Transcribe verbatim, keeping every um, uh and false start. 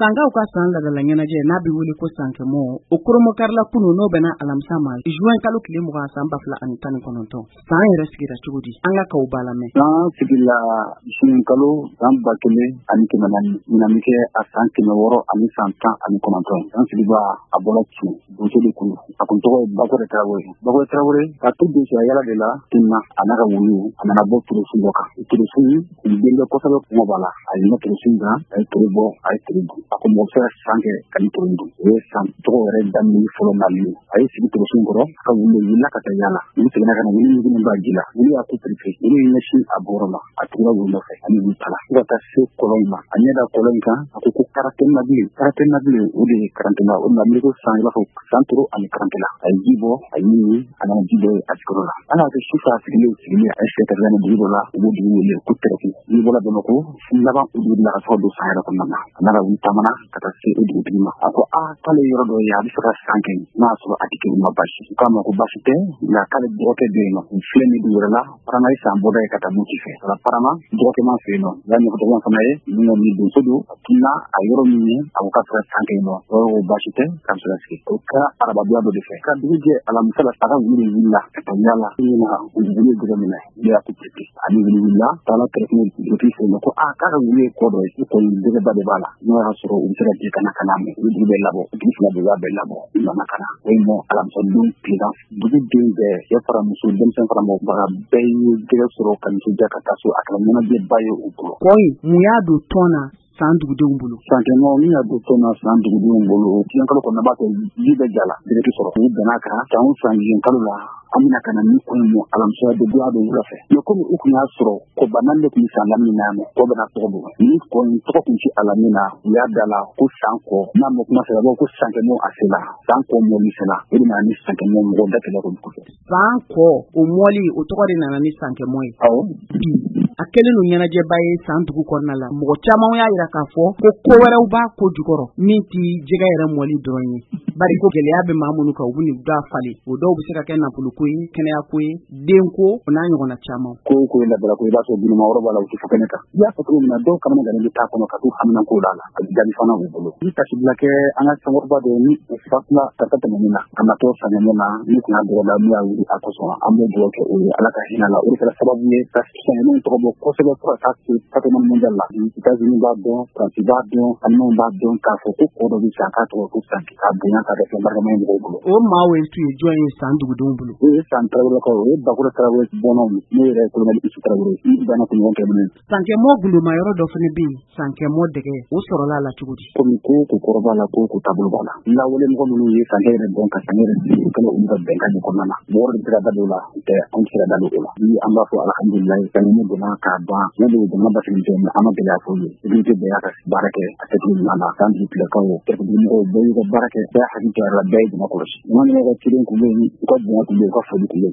Sankaw ka san ladala ɲɛnajɛ n'a bɛ wele ko sankɛmɔ o koromokarila kunu n'o bɛna alamisa ma juin kalo tile mugan san ba fila ani tan ni kɔnɔntɔn san yɛrɛ sigira cogo di an ka kaw b'a lamɛn. San sigila juin kalo san ba kelen ani kɛmɛ naani ɲinami kɛ a san kɛmɛ wɔɔrɔ ani san tan ani kɔnɔntɔn san sigiba a bɔra cu donso de kunu a kun tɔgɔ ye Bakɔrɛ Tarawele. Bakɔrɛ Tarawele ka to donso a yala de la tunna a n'a ka wulu a nana bɔ turusi dɔ kan turusi kun denkɛ kosɛbɛ kuma b'a la a ye turusi kan a ye turu bɔ a ye turu dun a ko mɔgɔ sera san kɛ ka ni turu dun o ye san tɔgɔ yɛrɛ daminɛ fɔlɔ nali a ye sigi turusi kɔrɔ ka wulu wulila ka taa yala wulu seginna ka na wulu minnu b'a ji la wulu y'a ku pirife wulu ye ɲɛsin a bɔrɔ la a tugura wulu nɔfɛ ani wulu tala fo ka taa se kɔlɔn ma a ɲɛ da kɔlɔn kan a ko ko karate nabile karate nabile o de ye karante la o nabile ko san i b'a fɔ san turu ani karante la a ye ji bɔ a ye min a nana ji bɔ a sigiyɔrɔ la ala kɛ su fɛ a sigilen sigilen a ye sɛtɛrɛ ni dugu dɔ la u b'o dugu wele ko tɛrɛki n'i bɔra Bamakɔ fu laban o dugu la ka sɔrɔ don san yɛrɛ kɔnɔna na a nana wuli tamana ka taa se o dugutigi ma a ko a k'ale yɔrɔ dɔ ye a bɛ fɛ ka san kɛ n'a y'a sɔrɔ a tɛ kɛ ma basi u k'a ma ko basi tɛ nka k'ale dɔgɔkɛ bɛ yen nɔ u filɛ ni dugu wɛrɛ la parana ye san bɔda ye ka taa Moti fɛ a la parana dɔgɔkɛ ma fɛ yen nɔ y'a ɲɛfɔtɔgɔ fana ye min ni donso don a tunna a yɔrɔ min ye a ko k'a fɛ ka san kɛ yen nɔ o y'o basi tɛ k'a bɛ se ka sigi o kɛra arababuya dɔ de fɛ ka dugu jɛ alamisa la saga wuli wulila ka taa yala ɲina u wuli dɔgɔ minɛ ne y'a ku pete ani wuli wulila taala tɛrɛkɛ dugutigi fɛ yen nɔ ko a k'a ka wuli ye kɔ dɔ ye ko kɔni dɛgɛba de b'a la n'o y'a sɔrɔ u bɛ se ka di kana kana mɛn u dugu bɛ labɔ dugu fila bɛɛ b'a bɛɛ labɔ u nana kana o ye nɔ alamisa don tilegan dugu den bɛɛ cɛ fara muso denmisɛn fara mɔgɔbaga bɛɛ ye dɛgɛ sɔrɔ ka nisɔndiya ka taa so a kɛra ɲɛnajɛba ye u bolo. Kɔyi mun y'a don tɔn na san dugudenw bolo. Sankɛmɔ min y'a don tɔn na san dugudenw bolo diɲɛ kalo kɔnɔ b'a kɛ ji bɛ ja la dɛgɛ sɔrɔ u bɛn'a kan san o san diɲɛ kalo la an bɛna ka na min kɔni mɔ alamisa de don a don wula fɛ mais komi u kun y'a sɔrɔ ko bana de tun san lamini na mɛ tɔ bɛna tɔgɔ don ni kɔni tɔgɔ tun ci a la min na u y'a da la ko san kɔ n'a mɔ kuma fɛ a b'a ko sankɛmɔ a sela san kɔ mɔli sela o de nana ni sankɛmɔ mɔgɔ da kɛlɛ ko kɔfɛ san kɔ o mɔli o tɔgɔ de nana ni sankɛmɔ ye. awɔ bi a kɛlen don ɲɛnajɛba ye san dugu kɔnɔna la mɔgɔ caman y'a jira k'a fɔ ko ko wɛrɛw b'a ko jukɔrɔ min tɛ jɛgɛ yɛrɛ mɔli dɔrɔn ye bari ko gɛlɛya bɛ maa minnu kan u bɛ nin da falen o dɔw bɛ se ka kɛ nafolo ko ye kɛnɛya ko ye den ko o n'a ɲɔgɔnna caman. ko ko ye labila ko i b'a sɔrɔ binuma yɔrɔ b'a la u tɛ fɔ kɛnɛ kan i y'a fɔ cogo min na dɔw kamana gannen bɛ taa kɔnɔ ka t'u hamina ko la a bɛ jaabi fana b'u bolo ni kasibila kɛ an ka sankɔrɔba dɔ ni o fatula ka taa tɛmɛnin na ka na tɔ sankɛmɔ na ni kun y'a dɔgɔda n'u y'a wuli a kosɔn an b'o dugawu kɛ o ye ala ka hinɛ la o de kɛra sababu ye ka sankɛmɔ tɔgɔ bɔ kosɛbɛ fo ka taa se patrimoine mondial la États-Unis b'a dɔn France b'a dɔn Allemagne b'a dɔn k'a fɔ ko kɔ dɔ bɛ san k'a tɔgɔ ko sanki k'a bonya k'a kɛ fɛn barikama ye mɔgɔw bolo. o maa o tun ye jɔn ye san dugudenw bolo. o ye san Tarawelekaw o ye Bakɔrɛ Tarawele bɔnnaw ne yɛrɛ kolonɛli Isu Tarawele n banna kun ɲɔgɔn kɛ minɛ. Sankɛmɔ guloma yɔrɔ dɔ fana bɛ yen sankɛmɔ dɛgɛ o sɔrɔla la cogo di. komi ko ko kɔrɔ b'a la ko ko taabolo b'a la lawale mɔgɔ minnu ye sankɛ yɛrɛ dɔn ka sankɛ yɛrɛ sigi u kɛlen olu ka bɛnkan de kɔnɔna na mɔgɔ de bɛ se ka da don o la tɛ anw tɛ se ka da don o la ni an b'a fɔ alhamdulilayi sankɛmɔ donna k'a ban ne de ye jamana basigi tɛ mɛ an ma gɛlɛya fo ye sécurité bɛɛ y'a ka baara kɛ a kɛcogo ɲuman na k'an dugu tilekaw kɛrɛfɛdugumɔgɔw bɛɛ y'u ka baara kɛ bɛɛ hakili to a la bɛɛ ye jama kɔlɔsi ɲama min ka cilen kun bɛ yen u ka bonya kun bɛ yen u ka foli kun bɛ yen